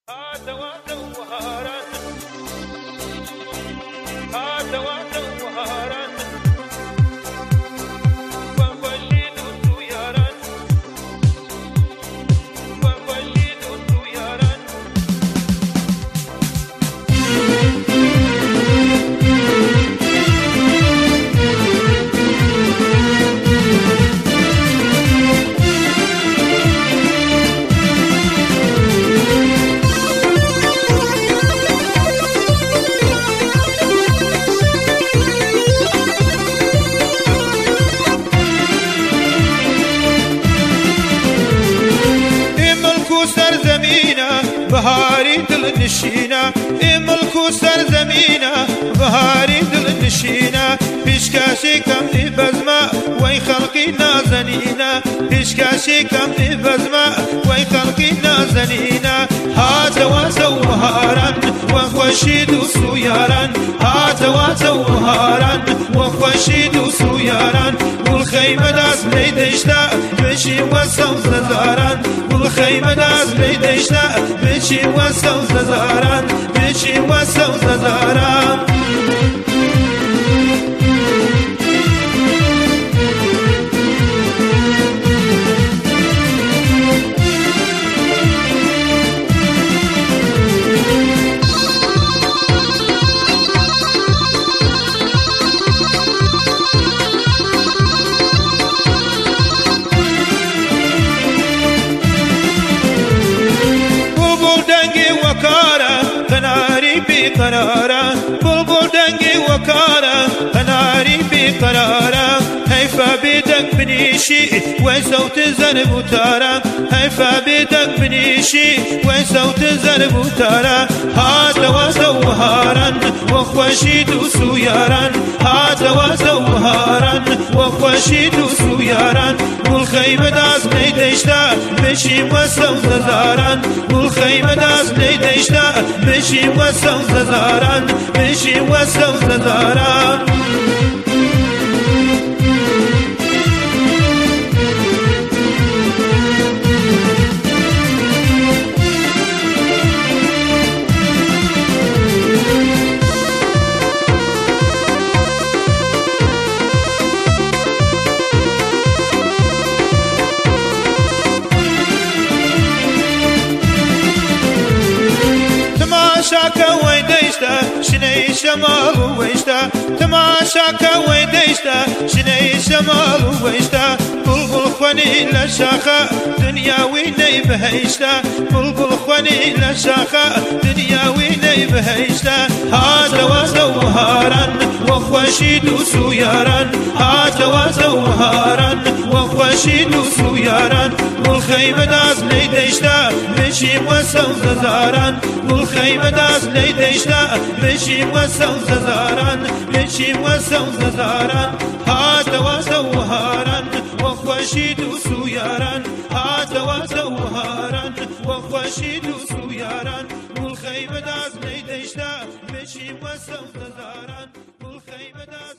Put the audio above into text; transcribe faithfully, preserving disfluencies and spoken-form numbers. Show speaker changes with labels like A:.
A: بهاري دل نشينا ملكو سر زمينا بهاري دل نشينا بيشكاشي كم بزما وي خلقي نازنينا بيشكاشي كم بزما وي خلقي نازنينا هات وزوهارا وخوشيد سيارا هات وزوهارا وخوشيد سيارا والخيمة داس ليدشتا بشي وسوز زاران والخيمة داس ليدشتا بشي وسوز زاران بشي وسوز زاران قرارا بلبل دنگي وكارا قناري بقرارا هيفا بيدك بنيشي وصوت زرب وتارا هيفا بيدك بنيشي وصوت زرب وتارا هات وزوهارا وخوشيد سيارا هات وزوهارا وخوشيد سيارا والخيمة داز ليدشتا بشي وصوت زارا والخيمة داز ليدشتا بشي وصوت زاران بشي وصوت زاران تماشاك ويديشتا شني شمال ويشتا تماشاك ويديشتا شني شمال ويشتا بلبل خواني لشاخة دنيا ويني بهيشتا بلبل خواني لشاخة دنيا ويني بهيشتا هات وزوهارا وخوشيد سيارا هات وزوهارا وخوشيد سيارا والخيمة داز ليدشتا بشي وسوز زاران والخيمة داز ليدشتا بشي وسوز زاران بشي وسوز زاران هات وزوهارا وخوشيد سيارا هات وزوهارا وخوشيد سيارا والخيمة داز ليدشتا بشي وسوز زاران والخيمة داز